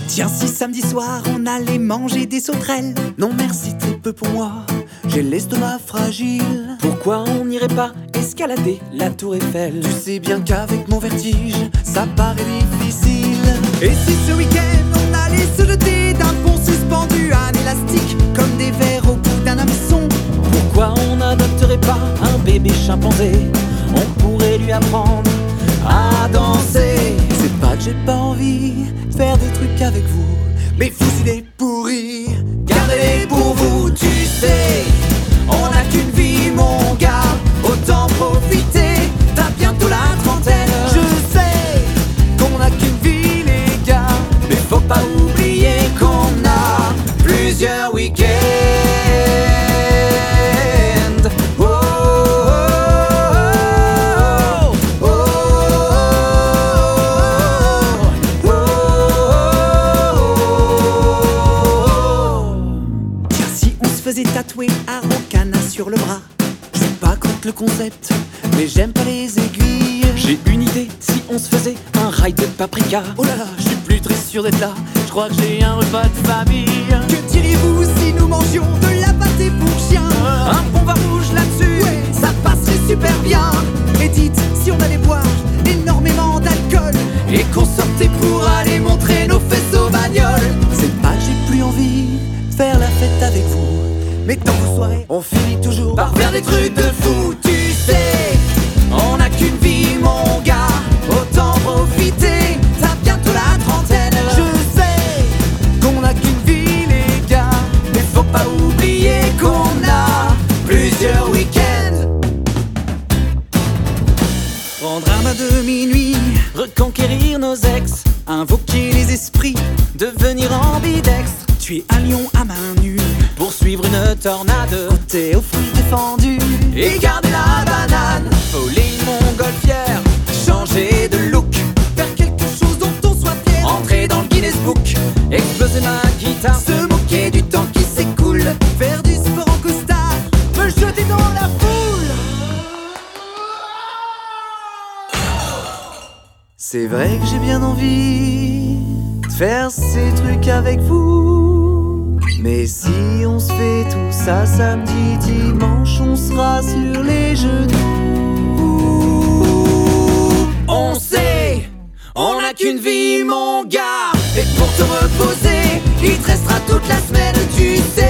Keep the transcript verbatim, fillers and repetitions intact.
Tiens, si samedi soir on allait manger des sauterelles. Non merci, très peu pour moi, j'ai l'estomac fragile. Pourquoi on n'irait pas escalader la tour Eiffel? Tu sais bien qu'avec mon vertige, ça paraît difficile. Et si ce week-end on allait se jeter d'un pont suspendu à un élastique, comme des vers au bout d'un hameçon? Pourquoi on n'adopterait pas un bébé chimpanzé? On pourrait lui apprendre à danser. C'est pas que j'ai pas envie de faire des trucs avec vous, mais vos idées pourries, gardez-les pour vous, tu sais. On n'a qu'une vie mon gars, autant profiter. T'as bientôt la trentaine. Je sais qu'on n'a qu'une vie les gars, mais faut pas oublier qu'on a plusieurs week-ends. Oh, oh, oh, oh, oh. Tiens, si on se faisait tatouer Araucana sur le bras. Je suis pas contre le concept, mais j'aime pas les aiguilles. J'ai une idée, si on se faisait un rail de paprika. Oh là là, je suis plus très sûr d'être là, je crois que j'ai un repas de famille. Que diriez-vous si nous mangions de la pâté pour chien? Un bon vin rouge là-dessus, ouais, ça passerait super bien. Et dites, si on allait boire énormément d'alcool et qu'on sortait pour aller montrer nos fesses aux bagnoles. C'est pas que j'ai plus envie de faire la fête avec vous, mais dans vos soirées, on finit toujours par faire des trucs de fou, tu sais. On n'a qu'une vie mon gars, autant profiter. T'as bientôt la trentaine. Je sais qu'on n'a qu'une vie les gars, mais faut pas oublier qu'on a plusieurs week-ends. Prendre un bain de minuit, reconquérir nos ex, invoquer les esprits, devenir ambidextre, tuer un lion à main nue, poursuivre une tornade, goûter aux fruits défendus et garder la banane, voler une montgolfière, changer de look, faire quelque chose dont on soit fier, entrer dans le Guinness Book, exploser ma guitare, se moquer du temps qui s'écoule, faire du sport en costard, me jeter dans la foule. C'est vrai que j'ai bien envie de faire ces trucs avec vous, mais si on se fait tout ça samedi, dimanche, on sera sur les genoux. On sait, on n'a qu'une vie mon gars, et pour te reposer, il te restera toute la semaine, tu sais.